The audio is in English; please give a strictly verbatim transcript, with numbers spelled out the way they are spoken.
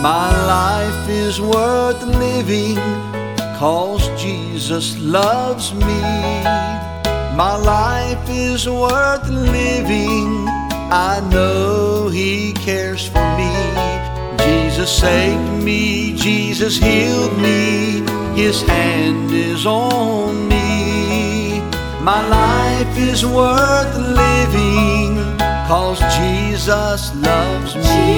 My life is worth living 'cause Jesus loves me. My life is worth living, I know He cares for me. Jesus saved me, Jesus healed me, His hand is on me. My life is worth living 'cause Jesus loves me.